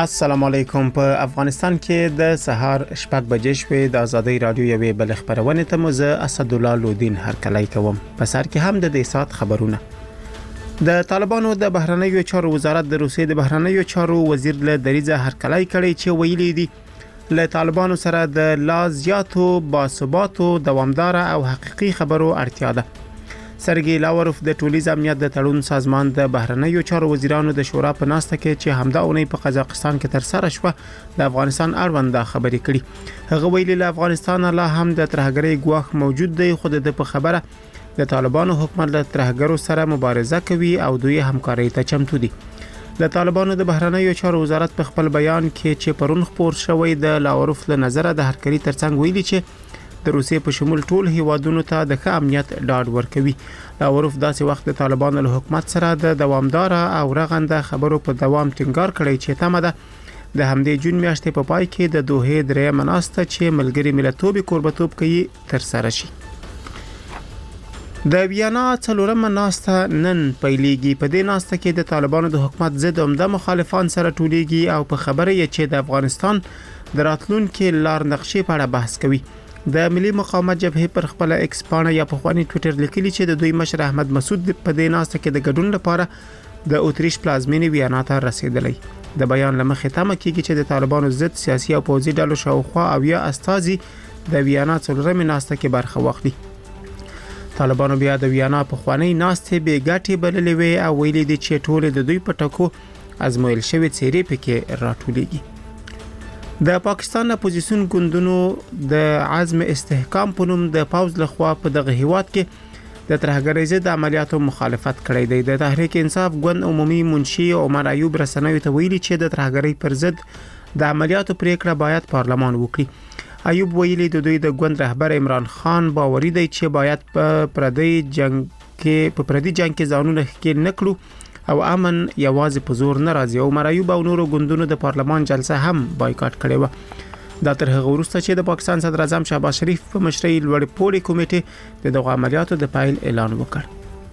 السلام علیکم. په افغانستان کې د سهار شپږ بجې شوې د ازادي رادیو یوې بل خبرونه ته مزه اسد الله لودین هرکلی کوم. په سر کې هم د دې سات خبرونه. د طالبانو د بهرنیو چارو وزارت د روسیې د بهرنیو چارو وزیر له دریزه هرکلی کړي چې ویلي دي له طالبانو سره د لا زیاتو باثباتو دوامدار او حقيقي خبرو اړتیا ده. سرګي لاوروف د ټولیز امنیت د تړون سازمان د بهرنیو چارو وزیرانو د شورا په ناسته کې چې همدا اونۍ په قزاقستان کې تر سره شوه د افغانستان اړوند خبرې کړي. هغه ویلي له افغانستان لا هم د ترهګرۍ ګواښ موجود دی، خو د په خبره د طالبانو حکومت له ترهګرو سره مبارزه کوي او دوی همکاري ته چمتو دي. د طالبانو د بهرنیو چارو وزارت په خپل بیان کې چې پرون خبر شوی د لاوروف له نظر د هرکلی ترڅنګ ویلي چې د روسیې په شمول ټول هیوادونو ته د ښه امنیت ډاډ ورکوي. لاوروف داسې وخت د طالبانو له حکومت سره د دوامدار او رغنده خبرو په دوام ټینګار کړی چې تمه ده د همدې جون میاشتې په پای کې د دوحې درې مناسته چې ملګری ملتوب کوربتوب کوي تر سره شي. د ویانا څلورم ناسته نن پیلېږي. په دې ناسته کې د طالبانو د حکومت ضد عمده مخالفان سره ټولیږي او په خبره یې چې د افغانستان د راتلونکو لار نقشې په اړه بحث کوي. د ملي مقاومت جبهه پر خپل ایکس پاڼه یا په خواني ټوئیټر لیکلي چې د دوی مشر احمد مسعود په دې ناسته کې د ګډون لپاره د اوتریش پلازمینې ویانا ته رسیدلی. د بیان لمخې تمه کیږي چې د طالبانو ضد سیاسي او پوځي ډلو شاوخوا او یا استازي د ویانا څلورمې ناسته کې برخه واخلي. طالبانو بیا د ویانا په خواني ناسته به ګټي بللې وي او ویلي دي چې ټول د دوی په ټکو ازمویل شوی څیرې پکې راټولېږي. د پاکستان اپوزیسیون ګوندونو د عزم استحکام په نوم د پاوز لخوا په دغه هیواد کې د ترهګرۍ ضد عملیاتو مخالفت کړی دی. د تحریک انصاف ګوند عمومي منشي عمر ایوب رسنیو ته ویلي چې د ترهګرۍ پر ضد د عملیاتو پریکړه باید پارلمان وکړي. ایوب ویلي د دوی د ګوند رهبر عمران خان باوري دی چې باید په پردي جنگ کې ځانونه ښکېل نکړو او امن یوازې په زور نه راځي. او مرایوب او نورو ګوندونو د پارلمان جلسه هم بایکاټ کړې و. دا تر هغه وروسته چې د پاکستان صدر اعظم شهباز شریف په مشرۍ لوړ پوړی کمیټې د دغه عملیاتو د پایل اعلان وکړ.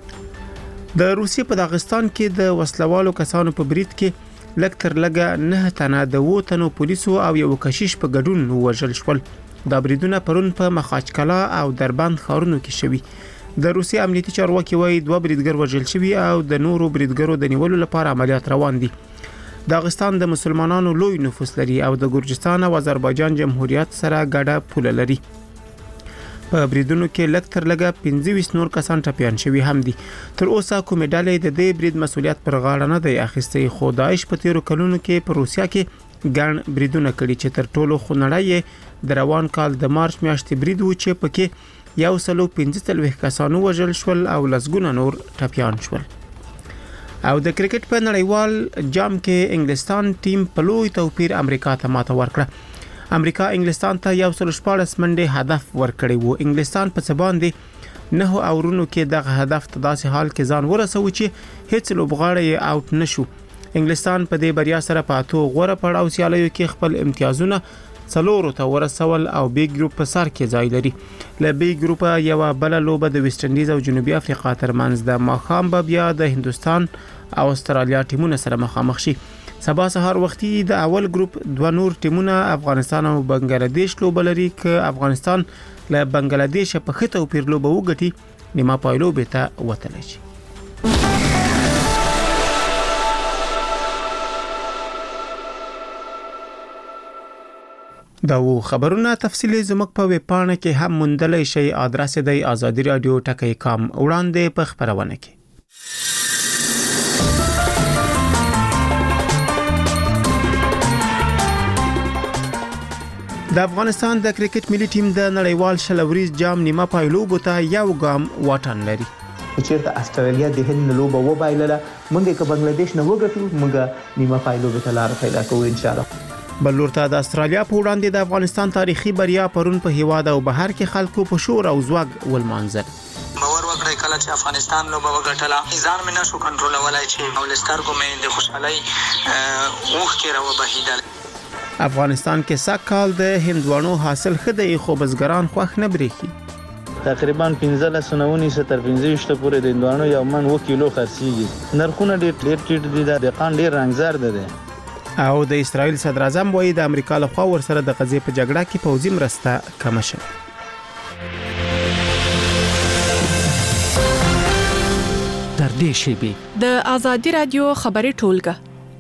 د روسیې په داغستان کې د وسلوالو کسانو په برید کې لږ تر لږه 9 تنه د وطنو پولیسو او یو کشیش په ګډون وژل شول. دا بریدونه پرون په مخاچکلا او دربند ښارونو کې شوي. د روسیې امنیتي چارواکي وايي 2 بریدګر وژل شوي او د نورو بریدګرو د نیولو لپاره عملیات روان دي. داغستان د مسلمانانو لوی نفوس لري او د ګورجستان او آذربایجان جمهوریت سره ګډه پوله لري. په بریدونو کې لږ تر لږه 25 نور کسان ټپیان شوي هم دي. تر اوسه کومې ډلې د دې برید مسولیت پر غاړه نه دی اخیستی، خو داعش په تیرو کلونو کې په روسیا کې ګڼ بریدونه کړي چې تر ټولو خونړی د روان کال د مارچ میاشتې برید و چې پکې 115 کسانو وژل شول او لسګونه نور ټپیان شول. او د کرکټ په نړیوال جام کې انګلستان ټیم په لوی توپیر امریکا ته ماته ورکړه. امریکا انګلستان ته 114 منډې هدف ورکړی وو. انګلستان په څه باندې 9 اورونو کې دغه هدف ته داسې حال کې ځان ورسوي چې هیڅ لوبغاړی آوټ نشو. انګلستان په دې بریا سره په 8 غوړه پړاو سیالیو کې خپل امتیازونه څلورو ته ورسول او بی ګروپ په سر کې ځای لري. له بی ګروپ یو بل لوبه د ویسټ انډیز او جنوبي افریقا ترمنځ د ماښام به بیا د هندستان او استرالیا ټیمونه سره مخامخ شي. سبا سهار وختي د اول ګروپ 2 نور ټیمونه افغانستان او بنگلاديش لوبه لري. که افغانستان له بنگلاديش په ښه توپیر لوبه وګټي نیمه پای لوبه ته وتلی شي. دا و خبرونه تفصیلی زموږ په ویب پاڼه کې هم موندلی شئ. ادرس دی azadiradio.com. وړاندې په خبرونه کې د افغانستان د کرکټ ملي ټیم د نړیوال شلوریز جام نیمه پایلوبو ته یو ګام واټن لري. چیرته استرالیا د هند لوبه وبایلله، موږ که بنگلاديش نه وګټو موږ نیمه پایلوبو ته لار پیدا کوو ان شاء الله. بلورته د استرالیا په وړاندې د افغانستان تاریخي بریا پرون په هیواد او بهر کې خلکو په شور او زوګ ولمانځل. باور وکړئ کله چې افغانستان لوبه وګټله ځان مې نشو کنټرولولای چې ولسترګو مې د خوشحالۍ اوښ کې راوبهیدل. افغانستان کې سږ د هندوانو حاصل خدای خو بزګران خوښ نه بریخي. تقریبا 15 تر 15 پورې د هندوانو یو من 1 کیلو خرڅیږي. نرخونه ډېر ټیټ دي. د دقان ډېر رنگزار دي. او د اسرایل صدر اعظم وایي د امریکا له خوا ورسره د غزې په جګړه کې پوځي مرسته کم شوه. تر دې شیبې د آزادي رادیو خبري ټولګه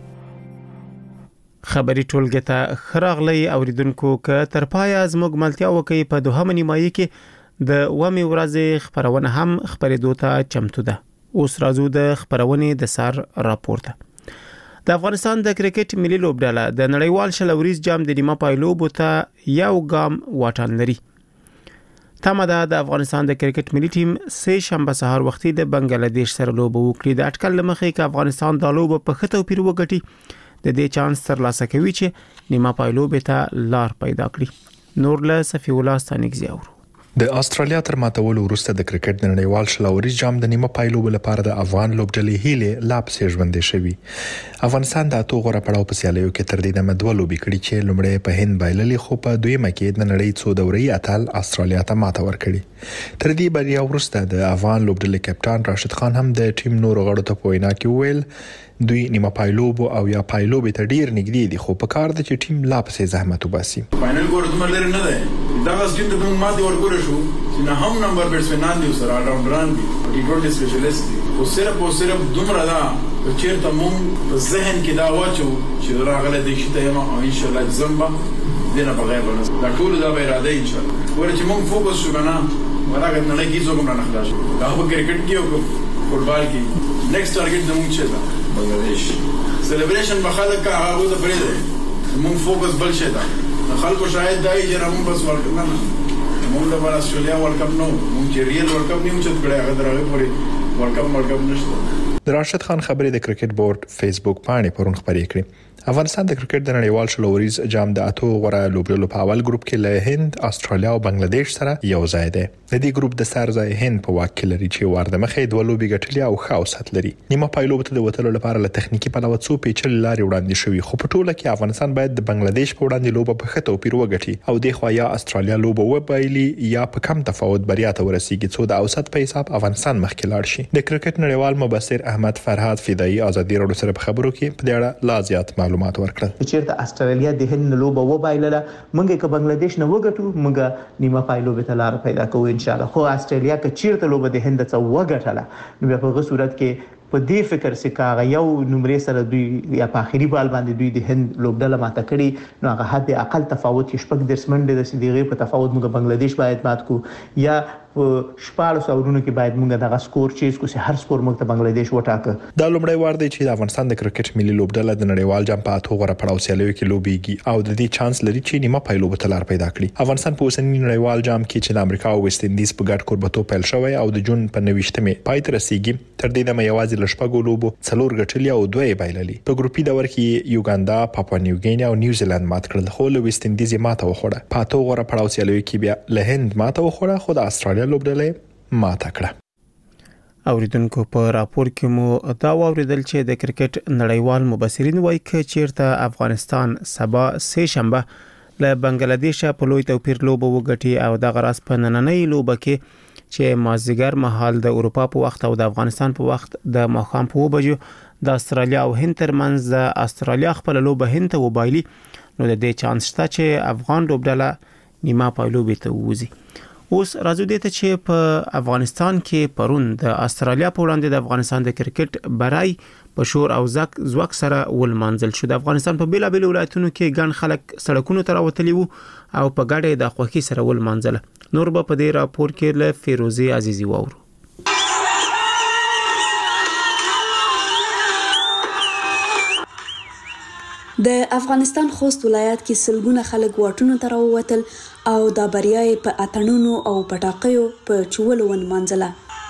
ته خراغلی اوریدونکو که تر پایه زموږ ملتیا وکي په دوهمه نیمایي کې د ومه ورځې خبرونه هم خبرېدو ته چمتو ده. اوس راځو د خبرونې د سر راپورته. د افغانستان د کرکټ ملي لوبډله د نړیوال شلوریز جام د نیمه پایلوبو ته یو ګام واټن لري. تمه د افغانستان د کرکټ ملي ټیم سه شنبه سهار وختي د بنگلاديش سره لوبه وکړي. د اټکل لمخې ک افغانستان د لوبه په خطو پیر وګټي د دې چانس ترلاسه کوي چې نیمه پایلوبه ته لار پیدا کړي. نور له صفی الله ستانګزي اورو. د استرالیا تر ماتولو وروسته د کرکټ د نړیوال شلوریز جام د نیمه پایلوبو لپاره د افغان لوبډلې هیله لاپسې ژوندې شوی. افغانستان د اتو غوړه پړاو په سیالیو کې تر دې د مدوه لوبې کړې چې لومړی په هند بایللې خو په دویمه کې د نړۍ څو دوري اتل استرالیا ته ماته ورکړي. تر دې بریا وروسته د افغان لوبډلې کپټان راشد خان هم د ټیم نور غړو ته په وینا کې ویل دوی نیمه پایلوبو او یا پایلوبې ته ډیر نږدې دي خو په کار د چې ټیم لاپسې زحمت وباسي. فائنل ګور د ملر نه ده دا اوس ټیم ته ماته ورګور شو چې نه هم نمبر بیټسمنان دي سره راوندران دي ټي 20 سپیشلیست دي او صرف دومره دا چې ته مون ذهن کې دا واچو چې راغله دي چې ته ما ان شاء الله زمبا دینه بغیر بنس دا ټول دا به اراده ان شاء الله ورته مون فوکس شو کنه ورغه نه لګي زوګم نه خلاص دا په کرکټ کې او فوټبال کې نیکسټ ټارګټ زموږ چې دا بنگلاديش سلیبریشن بخاله کا هغه د پرې ده مون فوکس بل شي دا خلکو شاید دای چې رمون بس ورکړه نه مونږ د استرالیا ورلد کپ نو مونږ چې ریل ورلد کپ نیو چې کړه هغه درغه پورې ورلد کپ نشته. راشد خان خبرې د کرکټ بورډ فیسبوک باندې پرون خبرې کړې. افغانستان د کرکټ د نړیوال شلوریز جام د اتو غوړه لوبډلو په اول ګروپ کې له هند، استرالیا او بنگلاديش سره یو ځای دی. د دې ګروپ د سر ځای هند په واک کې لري چې ورده مخې دوه لوبې ګټلې او ښه اوسط لري. نیمه پایلوب ته د وتلو لپاره له تخنیکی پلوه څو پیچل لارې وړاندې شوې خو په ټوله کې افغانستان باید د بنگلاديش په وړاندې لوبه په خطو پیر وګټي او د خو یا استرالیا لوبه وبایلی یا په کم تفاوت بریا ته ورسیږي څو د اوسط په حساب افغانستان مخکې لاړ شي. د کرکټ نړیوال مبصر احمد فرهاد فدایی ازادي راډیو سره په خبرو کې په دې اړه لا زیات معلومات ورکړل. چیرته استرالیا د هند لوبه وبایلله مونږه ک بنگلاديش نه وګټو مونږه نیمه پایلوبه ته لار پیدا کوو ان شاء الله. خو استرالیا ک چیرته لوبه د هند څخه وګټله نو په هغه صورت کې په دې فکر سي کاغه یو نمرې سره دوی یا په اخیری بال باندې دوی د هند لوبډله ماته کړي نو هغه حد اقل تفاوت شپږ درسمنډ د سیدغه په تفاوت موږ بنگلاديش باید مات کو یا شپږ سورونو کې باید موږ دغه سکور چیز کو سي هر سکور موږ ته بنگلاديش وټاکه. دا لومړی وار دی چې د افغانستان د کرکټ ملي لوبډله د نړیوال جام په اتو غوړه پړاو سیالیو کې لوبيږي او د دې چانس لري چې نیمه پایلوبه ته لار پیدا کړي. افغانستان په اوسنی نړیوال جام کې چې د امریکا او ویسټ اندیز په ګډ کوربتو پیل شوی او د جون په 29مه پای ته رسیدي تر دې د یوازې لشپږو لوبو څلور ګټلې او دوه بایللې. په ګروپي دور کې یوګاندا، پاپوا نیو ګینیا او نیوزیلند مات کړل خو له ویسټ اندیز ماته وخوړه. په اتو غوړه پړاو سیالیو کې بیا له هند ماته وخوړه خو د استرالیا لوبډله ماته کړه. اوریدونکو په راپور کې مو دا واوریدل چې د کرکټ نړیوال مبصرین وایي چې چیرته افغانستان سبا سه شنبه له بنگلاديش په لوی توپیر لوبه وګټي او د غراس په نننۍ لوبه کې چې مازیګر مهال د اروپا په وخت او د افغانستان په وخت د ماښام په 2 بجو د استرالیا او هند ترمنځ د استرالیا خپل لوبه هند ته وبایلی نو د دې چانس شته چې افغان لوبډله نیمه پایلوبه ته وځي. اوس راځو دې ته چې په افغانستان کې پرون د استرالیا په وړاندې د افغانستان د کرکټ برای په شور او زوک سره ولمانځل شو. د افغانستان په بیلابل ولایتونو کې ګڼ خلک سړکونو ته راوتلي وو او په ګډه د خوښۍ سره ولمانځل. نور به په دې راپور کې له فیروزي عزیزي واورو. د افغانستان خوست ولایت کې سلګونه خلک واټونو ته راووتل او دا بریا په اتڼونو او پټاقیو په چولو ونمانځله.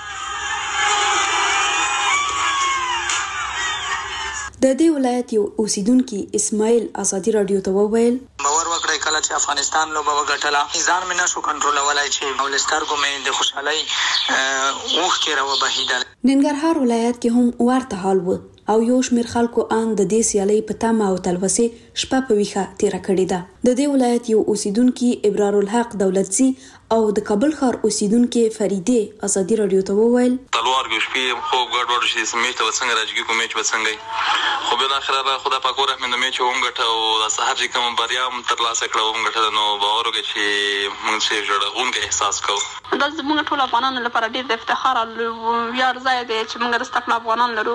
د دې ولایت یو اوسیدونکو اسماعیل ازادي رادیو ته وویل باور وکړی کله چې افغانستان لوبه وګټله ځان مې نشو کنټرولولای چې ولسترګو مې د خوشحالۍ اوښ کې راوبهیدل. ننګرهار ولایت کې هم ورته حال و او یو شمېر خلکو ان د دې سیالۍ په تمه او تلوسې شپه په ویښه تیره کړې ده. د دې ولایت یو اوسیدونکو ابرار الحق دولتزی او د کابل ښار اوسیدونکو فریده ازادي رادیو ته وویل تلوار ګشپې خو ګډوډ شي سمې ته وڅنګ راځي کو میچ وڅنګ خو بل اخر به خدا پاک ورحمت میچ ومګټه او د سحر کوم بریا تر لاسه کړو ومګټه نو باور وکړي چې موږ څه جوړونکو احساس کوو. دا زموږ ټول افغانانو لپاره ډېر د افتخار او ویاړ ځای دی چې موږ رستقل افغانان لرو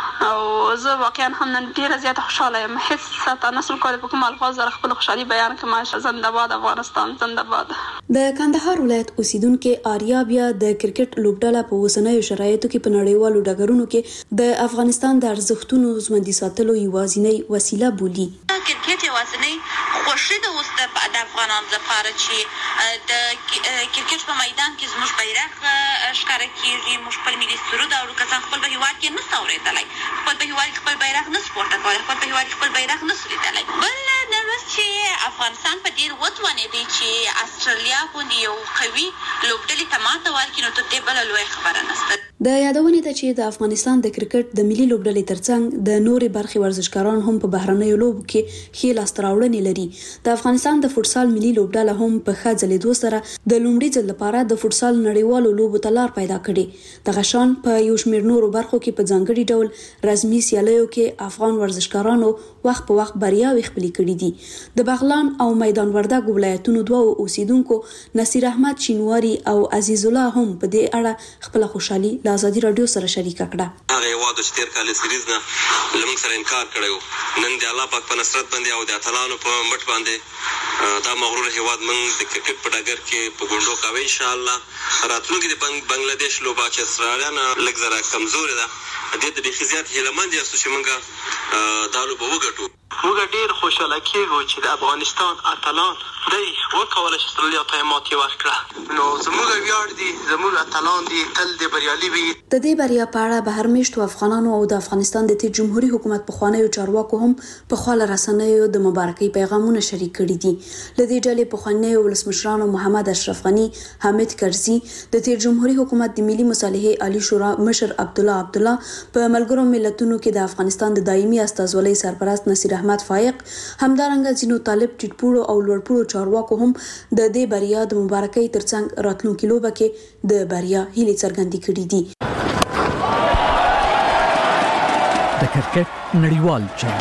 او زه واقعا هم نن ډېره زیاته خوشاله یم. هیڅ ساته نسل کولی په کوم الفاظ سره خپل خوشحالي بیان کړم. زنده باد افغانستان، زنده باد. د کندهار ولایت اوسیدونکو آریا بیا د کرکټ لوبډله په اوسنیو شرایطو کې په نړیوالو ډګرونو کې د افغانستان د ارزښتونو ژوندي ساتلو یوازینۍ وسیله بولي. کرکټ یوازینۍ خوښي د اوس د افغانانو لپاره چې د کرکټ په میدان کې زموږ بیرغ ښکاره کیږي، موږ خپل ملي سرود او کسان خپل په هیواد کې نشو اورېدلی، خپل په هیواد خپل بیرغ نشو پورته کولی، خپل په هیواد خپل بیرغ نشو لیدلی. بل دا چې افغانستان په ډیر وځوانېدی چې استرالیا غوندې یو قوي لوبډلې ته ماته ورکړي، نو تر دې بله لویه خبره نشته. د یادونې ده چې د افغانستان د کرکټ د ملي لوبډلې ترڅنګ د نورې برخې ورزشکاران هم په بهرنیو لوبو کې ښې لاسته راوړنې لري. د افغانستان د فوټسال ملي لوبډله هم په ښه ځلېدو سره د لومړي ځل لپاره د فوټسال نړیوالو لوبو ته لار پیدا کړې. دغه شان په یو شمېر نورو برخو کې په ځانګړي ډول رسمي سیالیو کې افغان ورزشکارانو وخت په وخت بریاوې خپلې کړې دي. د بغلان او میدان وردګ ولایتونو دوه اوسیدونکو نصیر احمد شینواری او عزیز الله هم په دې اړه خپل خوشحالي د ازادي رادیو سره شریک کړه. هغه یواد چې تیر کال سیریز نه لمن سره انکار کړو، نن د الله پاک په نصرت باندې او د اتلانو په مټ باندې دا مغرور هیواد من د کرکټ په ډګر کې په ګوندو کوي. ان شاء الله راتلونکي د بنگلاديش لوبا چې استرالیا نه لږ زره کمزوري ده، د دې بخي زیات هیلمند یاستو چې موږ دا لوبه وګټو. موږ ډیر خوشاله کیږو چې د افغانستان اتلان دی وکولای شي استرالیا ته ماتې ورکړه. نو زموږ ویاړ دي، زموږ اتلان دي تل د بریالي وي. د دې بریا په اړه بهر میشتو افغانانو او د افغانستان د تیر جمهوریت حکومت په خوانیو چارواکو هم په خواله رسنیو د مبارکۍ پیغامونه شریک کړي دي. لدې ډلې په خوانیو ولسمشرانو محمد اشرف غنی، حامد کرزي، د تیر جمهوریت حکومت د ملي مصالحې عالی شورا مشر عبدالله په ملګرو ملتونو کې د افغانستان د دایمي استازولۍ سرپرست نصیر احمد فائق، همدارنګه ځینو طالب ټیټپوړو او لوړپوړو چارواکو هم د دې بریا د مبارکۍ ترڅنګ راتلونکي لوبه کې د بریا هیلې څرګندې کړې دي. د کرکټ نړیوال جام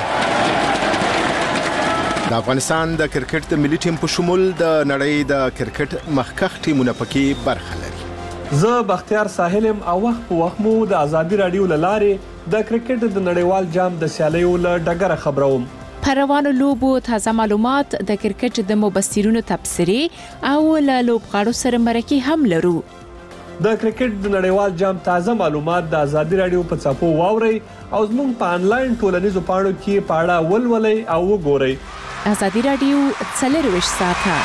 د افغانستان د کرکټ د ملي ټیم په شمول د نړۍ د کرکټ مخکښ ټیمونه پکې برخه لري. زه بختیار ساحلم او وخت په وخت مو د ازادي رادیو لارې د کرکټ د نړیوال جام د سیالیو له ډګره خبروم. پر روانو لوبو تازه معلومات، د کرکټ د مبصرینو تبصرې او له لوبغاړو سره مرکې هم لرو. د کرکټ د نړیوال جام تازه معلومات د ازادي رادیو په څپو واورئ او زموږ په انلاین ټولنیزو پاڼو کې پاړه ولولئ او وګورئ. ازادي رادیو 24 ساعته.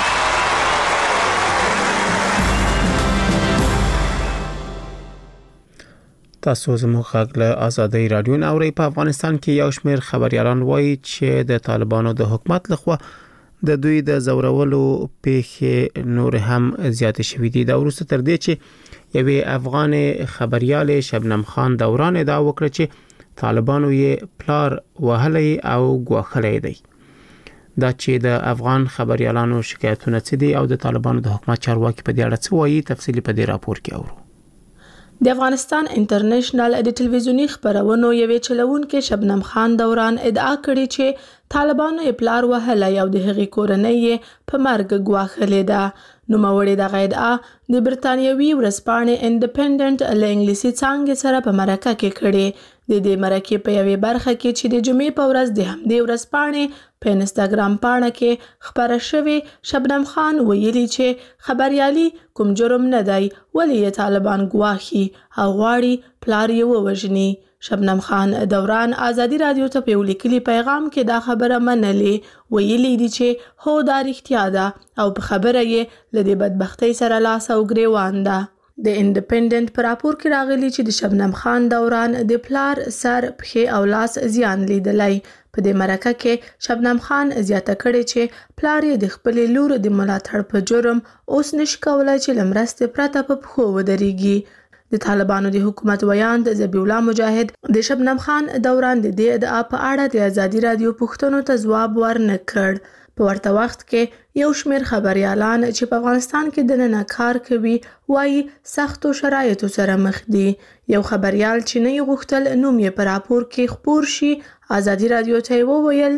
تاسو زموږ غږ له ازادي رادیو نوري. په افغانستان کې یو شمېر خبريالان وایي چې د طالبانو د حکومت لخوا د دوی د زورولو پیښې نور هم زیات شوې دي. دا وروسته تر دې چې یوې افغان خبريال شبنم خان دوران ادعا وکړه چې طالبانو یې پلار وهلي او ګواښلي دي. دا چې د افغان خبريالانو شکایتونه څه دي او د طالبانو د حکومت چارواکي په دې اړه څه وایي، تفصیلی په دې راپور کې اورو. د افغانستان انټرنیشنل د ټلویزیونی خبرونو یوې چلوونکې شبنم خان دوران ادعا کړې چې طالبانو یې پلار وهلی او د هغې کورنۍ یې په مرګ ګواښلې ده. نوموړې دغه ادعا د برتانیوي ورځپاڼې انډیپینډنټ له انګلیسي څانګې سره په مرکه کې کړې. د دې مرکې په یوې برخه کې چې د جمعې په ورځ د همدې ورځپاڼې په انستاګرام پاڼه کې خبره شوې، شبنم خان ویلي چې خبريالي کوم جرم نه دی، ولې یې طالبان ګواښي او غواړي پلار یې ووژني. شبنم خان دوران ازادي رادیو ته په لیکلي پیغام کې دا خبره منلې، ویلي دي چې هو دا رښتیا ده او په خبره یې له دې بدبختۍ سره لاس او ګریوان ده. د انډیپینډنټ پر راپور کې راغلي چې د شبنم خان دوران د پلار سر، پښې او لاس زیان لیدلی. په دې مرکه کې شبنم خان زیاته کړې چې پلار یې د خپلې لور د ملاتړ په جرم اوس نشي کولای چې له مرستې پرته په پښو ودرېږي. د طالبانو د حکومت ویاند ذبیح الله مجاهد د شبنم خان دوران د دې ادعا په اړه د ازادي رادیو پوښتنو ته ځواب ورنه کړ. په ورته وخت کې یو شمېر خبريالان چې په افغانستان کې دننه کار کوي وايي سختو شرایطو سره مخ دي. یو خبريال چې نه غوښتل نوم یې په راپور کې خپور شي ازادي رادیو ته وویل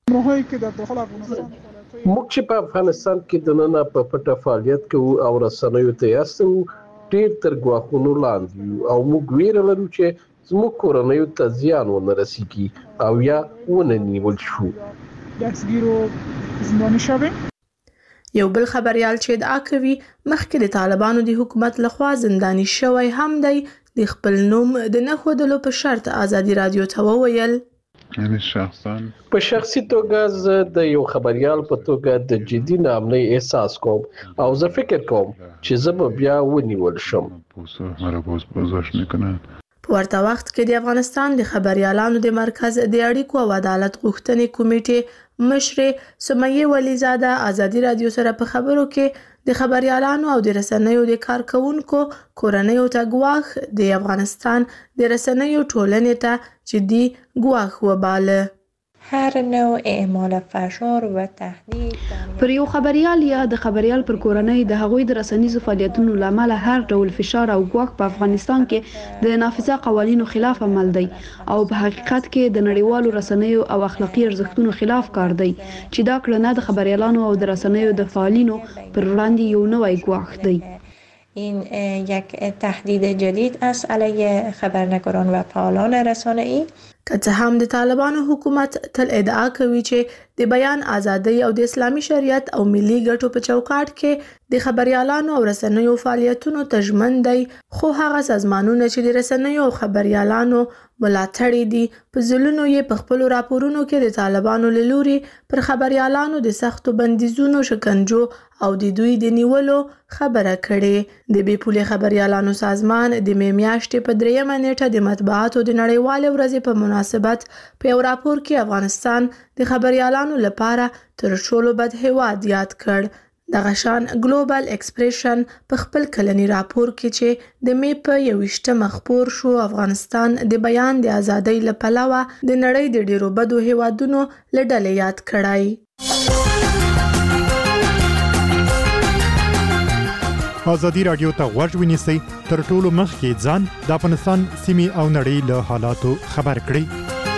موږ چې په افغانستان کې دننه په پټه فعالیت کوو او رسنیو ته یاستو ډېر تر ګواښونو لاندې او موږ ویره لرو چې زموږ کورنیو ته زیان ونه رسیږي او یا ونه نیول شو. یو بل خبريال چې ادعا کوي مخکې د طالبانو د حکومت لخوا زنداني شوی هم دی د خپل نوم د نه ښودلو په شرط ازادي رادیو ته وویل په شخصي توګه زه د یو خبريال په توګه د جدي ناامنۍ احساس کوم او زه فکر کوم چې زه به بیا ونیول شم. په ورته وخت کې د افغانستان د خبريالانو د مرکز د اړیکو او عدالت غوښتنې کمیټې مشرې سمیه ولیزاده ازادي رادیو سره په خبرو کې د خبريالانو او د رسنیو د کارکونکو کورنیو ته ګواښ د افغانستان د رسنیو ټولنې ته جدي ګواښ وباله. هر نوع اعمال فشار و تهدید پر یو خبريال یا د خبريال پر کورنۍ د هغوی د رسنیزو فعالیتونو لامل هر ډول فشار او ګواښ په افغانستان کې د نافذه قوانینو خلاف عمل دی او په حقیقت کې د نړیوالو رسنیو او اخلاقی ارزښتونو خلاف کار دی چې دا کړنه د خبريالانو او د رسنیو د فعالینو پر وړاندې یو نوی ګواښ دی. این یک تهدید جدید است علیه خبرنگاران و فعالان رسانه‌ای. که څه هم د طالبانو حکومت تل ادعا کوي چې د بیان ازادي او د اسلامي شریعت او ملي ګټو په چوکاټ کې د خبريالانو او رسنیو فعالیتونو ته ژمن دی، خو هغه سازمانونه چې د رسنیو او خبريالانو ملاتړي دي په ځلونو یې په خپل راپورونو کې د طالبانو له لوري پر خبريالانو د سختو بندیزونو، شکنجو او د دوی د نیولو خبره کړې. د بې پولې خبريالانو سازمان د می میاشتې په 3 نیټه د مطبوعاتو د نړیوالې ورځې په مناسبت په یو راپور کې افغانستان د خبريالانو لپاره تر ټولو بد هیواد یاد کړ. دغه شان ګلوبل ایکسپریشن په خپل کلنی راپور کې چې د می په 21 خپور شو افغانستان د بیان د ازادۍ لپاره د نړۍ د ډیرو بدو هیوادونو له ډلې یاد کړای. ازادي رادیو ته غوږ ونیسئ تر ټولو مخکې ځان د افغانستان سیمې او نړۍ له حالاتو خبر کړئ.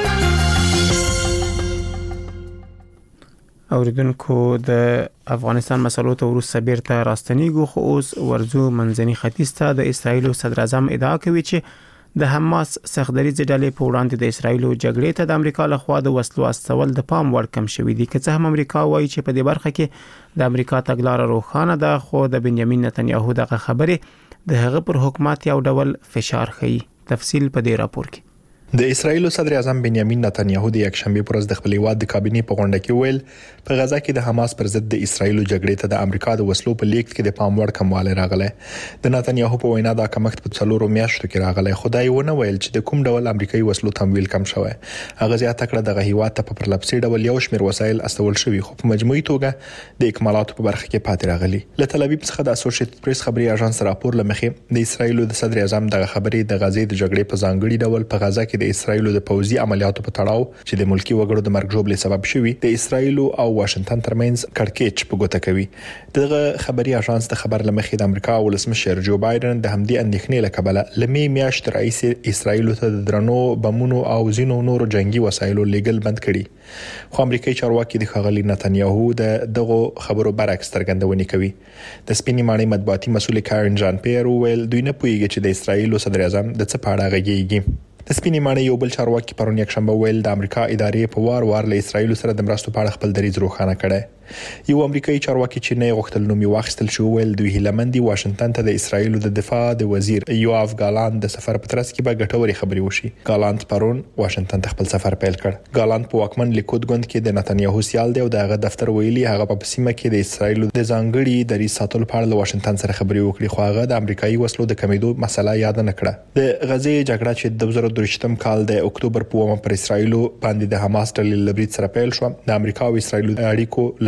اوریدونکو د افغانستان مسلو ته وروسته بیرته راستنیږو، خو اوس ورځو منځني ختیځ ته. د اسرایل صدر اعظم ادعا کوي چې د حماس سختدریځ ډلې په وړاندې د اسرایل جګړې ته د امریکا لخوا د وسلو استول د پام وړ کم شوی دی. که څه هم امریکا وایي چې په دې برخه کې د امریکا تګلارې روښانه ده، خو د بنیامین نتنیاهو دغه خبرې د هغه پر حکومت یو ډول فشار ښيي. تفصیل په دې راپور کې. د اسرایل صدر اعظم بنیامین نتنیاهو د یکشنبه پر ورځ د خپل هیواد د کابینې په غونډه کې ویل په غزا کې د حماس پر ضد د اسرایل جګړې ته د امریکا د وسلو په لیږد کې د پام وړ کمواله راغله. د نتنیاهو په وینا دا کمښت په 4 میاشتو کې راغله، خدای ونه ویل چې د کوم ډول امریکایي وسلو تمویل کم شوی. هغه زیاته کړه دغه هیواد ته په پرلپسې ډول یو شمېر وسایل استول شوی، خو په مجموعي توګه د اکمالاتو په برخه کې پاتې راغلي. له تل ابیب څخه د اسوسییټډ پریس خبري اژانس راپور لمخې د اسرایل د صدر اعظم دغه خبرې د غزې د جګړې په ځانګړي ډول په غزا کې د اسرایل د پوځي عملیاتو په تړاو چې د ملکی وګړو د مرګ ژوبلې سبب شوی د اسرایل او واشنگټن ترمنځ کړکېچ په ګوته کوي. دغه خبري اژانس د خبر لمخې د امریکا ولسمشر جو بایدن د همدې اندېښنې لکبله لمې میاشت رئیس اسرایل ته د درنو بمونو او زینو نورو جنگي وسایلو لیګل بند کړي، خو امریکایي چارواکي د خغلی نتنیاهو دغه خبرو برعکس څرګندونې کوي. د سپینې ماڼۍ مطبوعاتي مسؤل کارن جان پیر ویل دوی نه پوهیږي چې د اسرایل صدر اعظم د څه په اړه غږیږي. د سپینې ماڼۍ یو بل چارواکي پرون یکشنبه ویل د امریکا ادارې په وار له اسرایل سره د مرستو په اړه خپل دریځ روښانه کړي. یو امریکایي چارواکي چې نه غوښتل نوم یې واخیستل شو ویل دوی هیلمندي واشنگټن ته د اسرایل د دفاع د وزیر یوآف ګالاند د سفر په ترڅ کې به ګټوري خبري وشي. ګالاند پرون واشنگټن ته خپل سفر پیل کړ. ګالاند په واکمن لیکود ګوند کې د نتنیاهو سیال دی او دغه دفتر ویلي هغه په سیمه کې د اسرایل د ځانګړي دریځ ساتلو په اړه له واشنگټن سره خبري وکړي، خو هغه د امریکایي وسلو د کمیدو مسله یاد نه کړه. د غزې جګړه چې د 2023 کال د اکتوبر په 1 پر اسرایل باندې د حماس ډلې لبرید سره پیل شو، د امریکا او اسرایل اړیکو له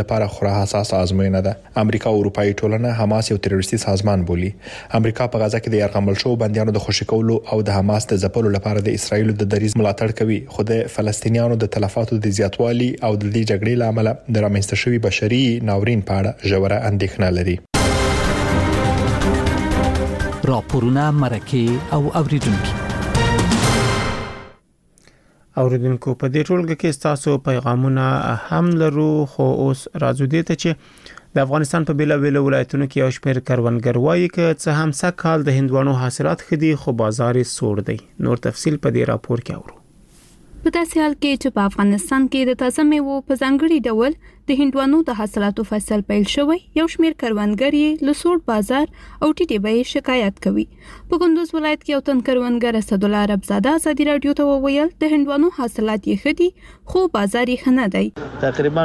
لپاره خورا حساس ازموینه ده. امریکا او اروپאי ټولنه حماس یو تروریستي سازمان بولي. امریکا په غزا کې د یرغمل شو بندیانو د خوشی کولو او د حماس د ځپلو لپاره د اسرایل د دریځ ملاتړ کوي، خو د فلسطینیانو د تلفاتو د زیاتوالي او د دې جګړې لامل د رامنځته شوی بشري ناورین په اړه ژوره اندېښنه لري. راپورونه مرکه او اوریدونکو په دې ټولګه کې تاسو پیغامونه هم لرو، خو اوس راځو دې ته چې د افغانستان په بیلابیلو ولایتونو کې یو شمېر کروندګر وایي چې څه هم سږ کال د هندوانو حاصلات خدي خو بازار یې سوړ دی. نور تفصیل په دې راپور کې اورو. په داسې حال کې چې په افغانستان کې د تازه میوو په ځانګړي ډول د هندوانو د حاصلاتو فصل پیل شوی، یو شمېر کروندګر یې له سوړ بازار او ټیټې بیې شکایت کوي. په کندوز ولایت کې یو تن کروندګر اسدالله عربزاده ازادي رادیو ته وویل د هندوانو حاصلات یې ښه دي خو بازار یې ښه نه دی. تقریبا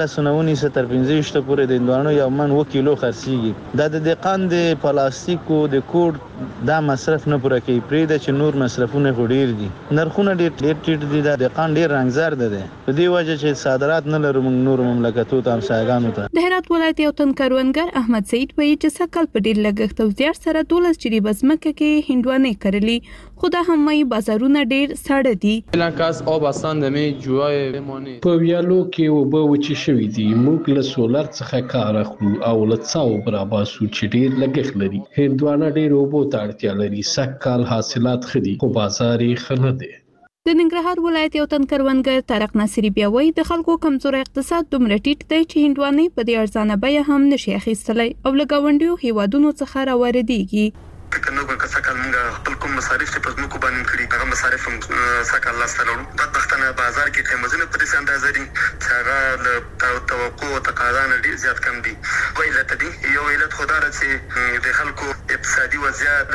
15 تر 15 پورې د هندوانو یو من 1 کیلو خرڅیږي. دا د دقان د پلاستیکو د کوډ دا مصرف نه پوره کوي، پرې د چې نور مصرفونه ډیر دي. نرخونه ډیر ټیټ دي. د دقان ډیر رنگزار ده. په دې وجه چې صادرات نه لرو موږ نور مملکتونو ته همسایګانو ته. د هرات ولایت یو تن کروندګر احمد سعید وایي چې سکل په ډیر لګښت او زیار سره 12 جریب ځمکه کې هندوانې کرلې، خو دا هم وايي بازارونه ډیر ساړه دي. لکاس او باستان د می جوای بمونه په ویالو کې وبو وچی شوی دي. موږ له سولر څخه کار اخلو او له څاو براباسو چې ډیر لګښت لري. هندوانه ډیر وبو ته اړتیا لري. سکل حاصلات خدي خو بازار یې ښه نه دی. د ننګرهار ولایت یو تن کروندګر طارق ناصری بیا وایي د خلکو کمزور اقتصاد دومره ټیټ دی چې هندوانې په دې ارزانه بیه هم نشي اخیستلی او له ګاونډیو هیوادونو څخه راواردېږي. کنه به سکل موږ خپل کوم مصارف چې په موږ باندې کړی هغه مصارف هم سکل لاس ته راوړو. د پښتنه بازار کې قیمتونه په دې اندازه دي چې هغه له توقع او تقاضا نه ډیر زیات کم دي. ویلت دي یو علت خدای چې د خلکو اقتصادي وضعیت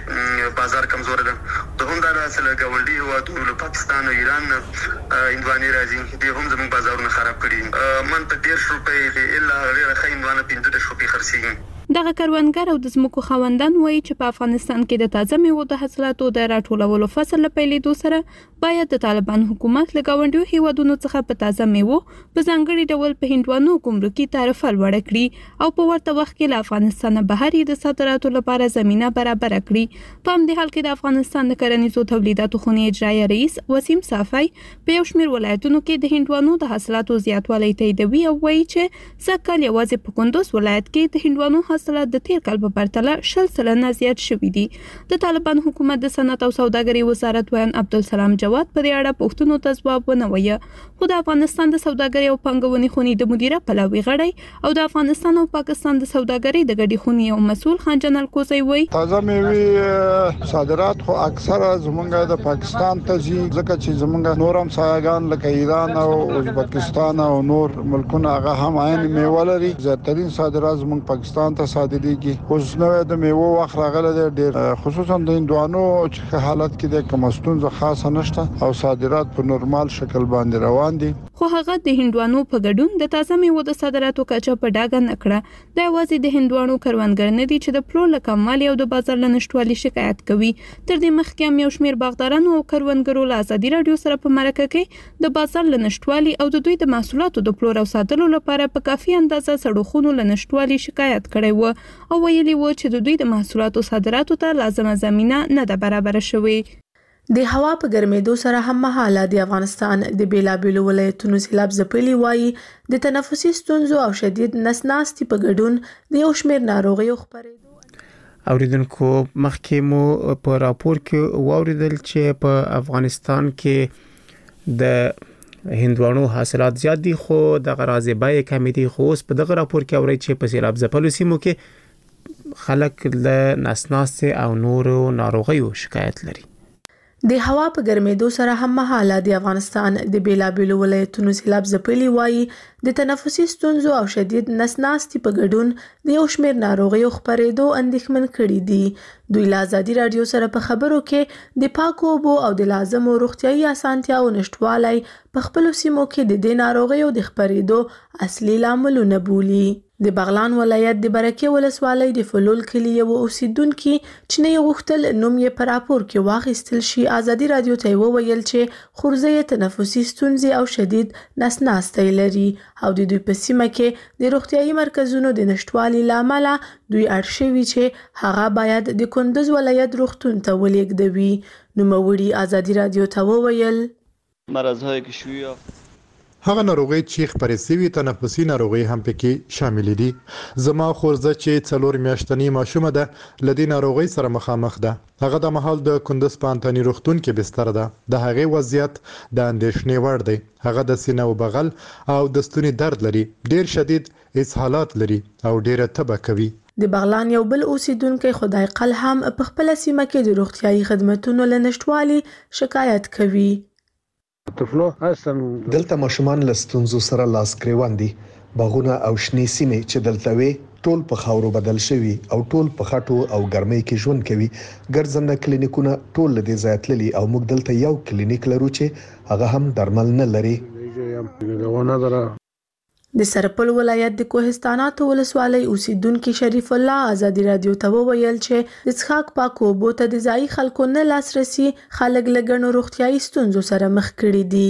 چې بازار کمزور ده. د هم دا اصل ګاونډي هیوادونو له پاکستان او ایران هندوانې راځي، د هم زموږ بازارونه خراب کړي. من په 1.5 روپۍ الا غیر خیندوانه 15 روپۍ خرڅیږي. دغه کروندګر او د ځمکو خاوندان وایي چې په افغانستان کې د تازه میوو د حاصلاتو د راټولولو فصل له پیلېدو سره باید د طالبان حکومت له ګاونډیو هیوادونو څخه په تازه میوو په ځانګړي ډول په هندوانو ګمرکي تعرفه لوړه کړي او په ورته وخت کې له افغانستان بهر د صادراتو لپاره زمینه برابر کړي. په همدې حال کې د افغانستان د کرنیزو تولیداتو خونې اجرایي رئیس وسیم صافی په یو شمېر ولایتونو کې د هندوانو د حاصلاتو زیاتوالی تاییدوي او وایي چې سږ کال یوازې په کندوز ولایت کې د هندوانو حاصلات د تیر کال په پرتله 60% زیات شوي دي. د طالبان حکومت د صنعت او سوداګرۍ وزارت ویان عبدالسلام جواد په دې اړه پوښتنو ته ځواب ونه وایه، خو د افغانستان د سوداګرۍ او پانګونې خونې د مدیره پلاوي غړی او د افغانستان او پاکستان د سوداګرۍ د ګډې خونې یو مسؤل خان جنرال کوزی وایي تازه میوې صادرات خو اکثره زمونږ د پاکستان ته ځي، ځکه چې زمونږ نور همسایګان لکه ایران او ازبکستان او نور ملکونه هغه هم عین میوه لري. زیاترین صادرات زمونږ پاکستان ته صادرېږي. اوس نو د میوه وخت راغله دی ډېر، خصوصا د هندوانو چې حالت کې د کمستون خاصه نشته او صادرات په نورمال شکل باندې روان دي. خو هغه د هندوانو په ګډون د تازه میوو د صادراتو کچه په ډاګه نه کړه. دا یوازې د هندوانو کروندګر نه دي چې د پلور له کموالي او د بازار له نشتوالي شکایت کوي. تر دې مخکې هم یو شمېر باغدارانو او کروندګرو له ازادي رادیو سره په مرکه کې د بازار له نشتوالي او د دوی د محصولاتو د پلور او صادرولو لپاره په کافي اندازه سړوخونو له نشتوالي شکایت کړی و او ویلي و چې د دوی د محصولاتو صادراتو ته لازمه زمینه نه ده برابر شوې. د هوا په ګرمېدو سره هم مهاله د افغانستان د بیلابیلو ولایتونو سیلاب ځپلي وایي د تنفسي ستونزو او شدید نس ناستي په ګډون د یو شمېر ناروغیو خپرېدو. اوریدونکو مخکې مو په راپور کې واوریدل چې په افغانستان کې د هندوانو حاصلات زیات دي خو د غرازې بیې کمې دي. خو اوس په دغه راپور کې اوري چې په سیلاب ځپلو سیمو کې خلک له نس ناستي او نورو ناروغیو شکایت لري. د هوا په ګرمېدو سره هم مهاله د افغانستان د بیلابیلو ولایتونو سیلاب ځپلي وایي د تنفسي ستونزو او شدید نس ناستي په ګډون د یو شمېر ناروغیو خپرېدو اندېښمن کړي دي. دوی له ازادي رادیو سره په خبرو کې د پاکو اوبو او د لازمو روغتیايي اسانتیاو نشټوالی په خپلو سیمو کې د دې ناروغیو د خپرېدو اصلي لاملونه بولي. د بغلان ولایت د برکې ولسوالۍ د فلول کلي یو اوسیدونکي چې نه غوښتل نوم یې په راپور کې واخیستل شي ازادي رادیو ته وویل چې خورزه تنفسي ستونزې او شدید نسناستي لري او د دوی په سیمه کې د روغتیايي مرکزونو د نشټوالي لامل دوی اړ شوي چې هغه باید د کندوز ولایت روغتون ته ولېږدوي. نوموړي ازادي رادیو ته وویل مرزهای که شویه هغه ناروغي چې خپرې سوي تنفسي ناروغي هم پکې شامل دي. زما خورزه چې 4 میاشتنی ماشومه ده لدې ناروغي سره مخامخ ده. هغه د مهال د کندوز پانتانی روغتون کې بستر ده. د هغې وضعیت د اندېښنې وړ دی. هغه د سینې او بغل او د ستوني درد لري، ډیر شدید اسهالات لري او ډیره تبه کوي. د بغلان یو بل اوسیدونکي خدای قل هم په خپل سیمه کې د روغتیايي خدماتو لنشټوالي شکایت کوي. دلته ماشومان له ستونزو سره لاس ګریوان دي. باغونه او شنې سیمې چې دلته وي ټول په خاورو بدل شوي او ټول په خټو او ګرمۍ کې ژوند کوي. ګرځنده کلینیکونه ټول له دې ځای تللي او موږ دلته یو کلینیک لرو چې هغه هم درمل نه لري. د سرپل ولایت د کوهستانات ولسوالۍ اوسیدونکي شریف الله ازادي رادیو ته وویل چې د څښاک پاکو اوبو ته د ځایي خلکو نه لاسرسي خلک له ګڼو روغتیايي ستونزو سره مخ کړي دي.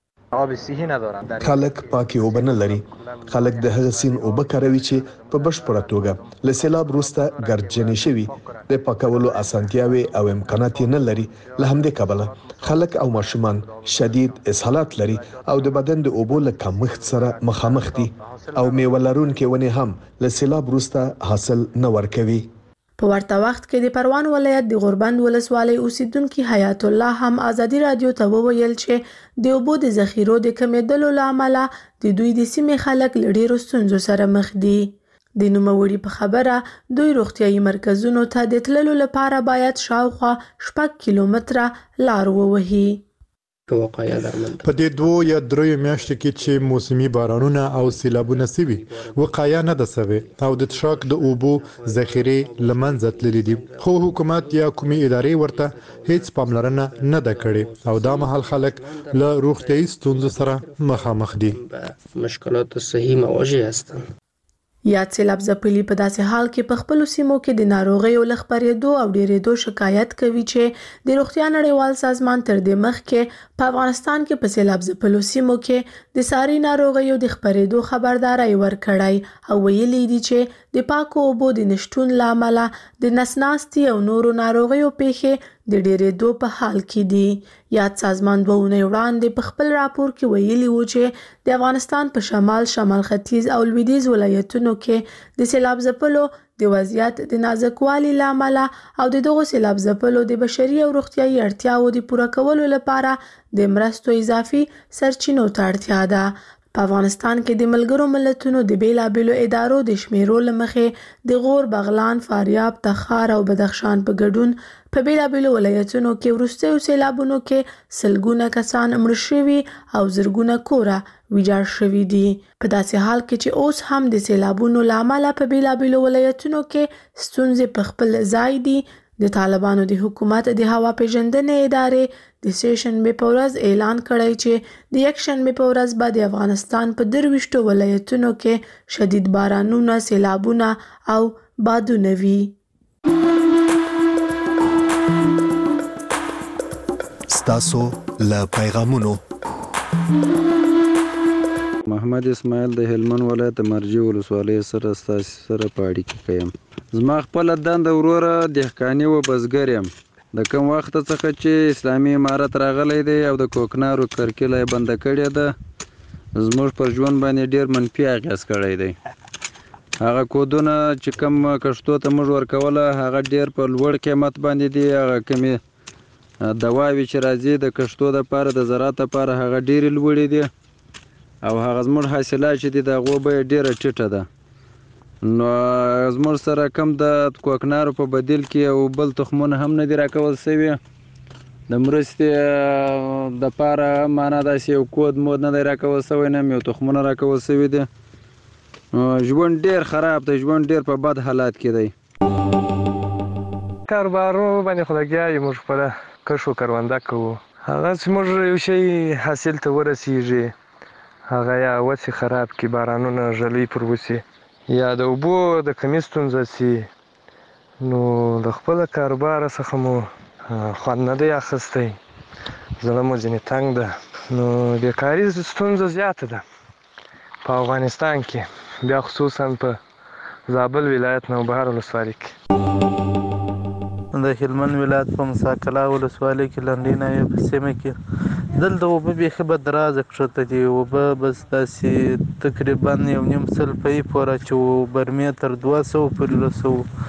خلک پاکي اوبه نه لري. خلک د هغه سین اوبه کاروي چې په بشپړه توګه له سیلاب وروسته ګرځنې شوي. د پاکولو اسانتیاوي او امکانات نه لري. له همدې کبله خلک او ماشومان شدید اسهالات لري او د بدن د اوبو له کمښت سره مخامخ دي او میوه لرونکي ونې هم له سیلاب وروسته حاصل نه ورکوي. په ورته وخت کې د پروان ولایت د غوربند ولسوالۍ اوسیدونکي حیات الله هم ازادي رادیو ته وویل چې د اوبو د ذخیرو د کمیدلو لامل د دوی د سیمې خلک له ډېرو ستونزو سره مخ دي. د نوموړي په خبره دوی روغتیايي مرکزونو ته د تللو لپاره باید شاوخوا 6 کیلومتره لار ووهي. په دې 2 یا 3 میاشتو کې چې موسمي بارانونه او سیلابونه سوي وقایه نه ده سوي او د تشاک د اوبو ذخیرې لمنځه تللي دي، خو حکومت یا کومې ادارې ورته هیڅ پاملرنه نه ده کړې او دا مهال خلک له روغتیايي ستونزو سره مخامخ دي. مشکلات صحیح مواجه هستند. یاد سیلاب ځپلي په داسې حال کې په خپلو سیمو کې د ناروغیو له خپرېدو او ډېرېدو شکایت کوي چې د روغتیا نړیوال سازمان تر دې مخکې په افغانستان کې په سیلاب ځپلو سیمو کې د ساري ناروغیو د خپرېدو خبرداري ورکړی او ویلي دي چې د پاکو اوبو د نشټون له امله د نس ناستي او نورو ناروغیو پیښې د ډېرېدو په حال کې دي. یاد سازمان 2 اونۍ وړاندې په خپل راپور کې ویلي و چې د افغانستان په شمال ختیځ او لویدیځ ولایتونو کې د سیلاب ځپلو د وضعیت د نازکوالي لامل او دغه سیلاب ځپلو د بشري او روغتیايي اړتیاوو د پوره کولو لپاره د مرستو اضافي سرچینو ته اړتیا ده. په افغانستان کې د ملګرو ملتونو د بیلابیلو ادارو د شمیرو له مخې د غور، بغلان، فاریاب، تخار او بدخشان په ګډون په بیلابیلو ولایتونو کې وروستیو سیلابونو کې سلګونه کسان مړه شوي او زرګونه کوره ویجاړ شوي دي. په داسې حال کې چې اوس هم د سیلابونو له امله په بیلابیلو ولایتونو کې ستونزې په خپل ځای دي، د طالبانو د حکومت د هوا پیژندنې ادارې د سه‌شنبه په ورځ اعلان کړی چې د یکشنبه په ورځ به د افغانستان په 23 ولایتونو کې شدید بارانونه، سیلابونه او بادونه وي. ستاسو له پیغامونو محمد اسماعیل د هلمند ولایت مرجی ولسوالۍ سره ستاسو سره په اړیکه کې یم. زما خپل دنده وروره دهقاني و بزګر یم. د کوم وخت څخه چې اسلامي امارت راغلی دی او د کوکنارو کرکیله یې بنده کړې ده زموږ پر ژوند باندې ډیر منفي اغېز کړی دی. هغه کودونه چې کوم کښتو ته موږ ورکوله هغه ډیر په لوړ قیمت باندې دي. هغه کمې دواوې چې راځي د کښتو دپاره د زراعت لپاره هغه ډیرې لوړې دي او هغه زموږ حاصلات چې دي د هغو بیه ډیره ټیټه ده. نو زموږ سره کم د کوکنارو په بدیل کې یو بل تخمونه هم نه دي راکول سوي. د مرستې دپاره معنا داسې یو کود مود نه دی راکول سوی، نه هم یو تخمونه راکول سوي دي. ژوند ډیر خراب دی، ژوند ډیر په بد حالات کې دی. کاروبارو باندې خو لګیا یو، موږ خپله کښ و کرونده کوو. هغه چې موږ یو شی حاصل ته ورسیږي هغه یا وسې خراب کړي، بارانونه ژلۍ پر وسي یا د اوبو د کمي ستونزه سي نو د خپل کاروبار څخه مو خوند نه دی اخیستی، زړه مو ځینې تنګ ده. نو بیکاري ستونزه زیاته ده په افغانستان کې، بیا خصوصا په زابل ولایت نوبهار ولسوالۍ کې. د هلمند ولایت په مساکلا ولسوالۍ کې لنډۍ ناوې په سیمه کې دلته اوبه بیخي بدرازه کښته دي. اوبه بس داسې تقریبا 1.5 سلفۍ پورې چې برمې تر 200 پورې رسوو.